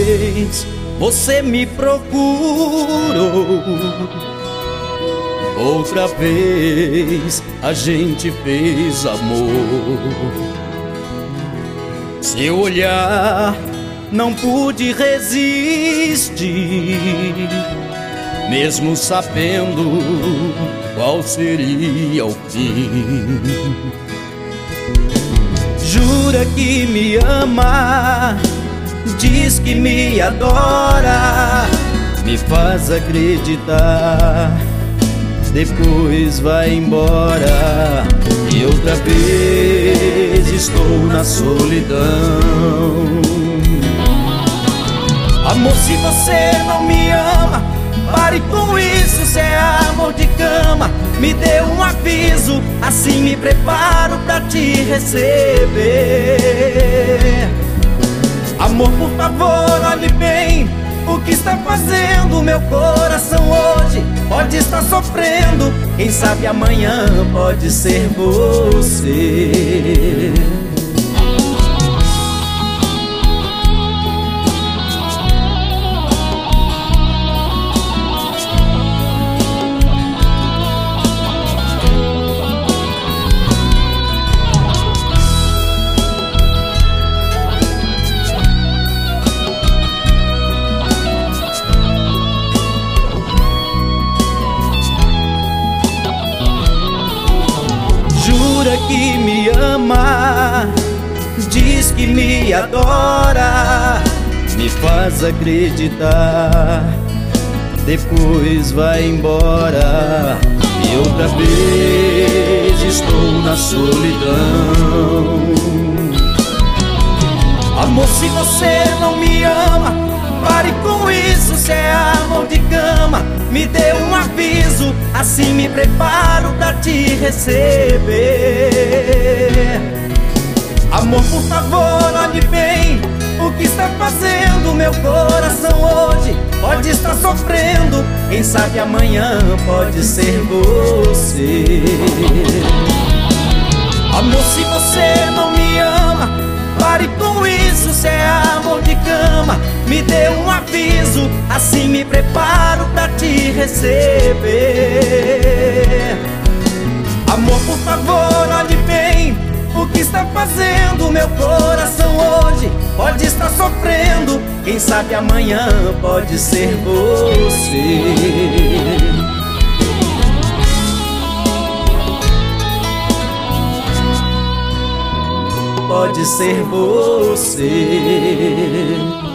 vez você me procurou, outra vez a gente fez amor. Seu olhar não pude resistir, mesmo sabendo qual seria o fim. Jura que me ama, diz que me adora, me faz acreditar, depois vai embora. E outra vez estou na solidão. Amor, se você não me ama, pare com isso, se é amor de cama, me dê um aviso, assim me preparo pra te receber. Amor, por favor, olhe bem o que está fazendo meu coração hoje. Pode estar sofrendo, quem sabe amanhã pode ser você. Jura que me ama, diz que me adora, me faz acreditar, depois vai embora. E outra vez estou na solidão. Amor, se você não me ama, pare com isso, se é amor de cama, me dê um aviso, assim me preparo pra te receber. Amor, por favor, olhe bem o que está fazendo meu coração hoje. Pode estar sofrendo, quem sabe amanhã pode ser você. Amor, se você não me ama, pare com isso, se é amor de cama, me dê um aviso, assim me preparo pra te receber. Amor, por favor, olhe bem o que está fazendo meu coração hoje. Pode estar sofrendo, quem sabe amanhã pode ser você. Pode ser você.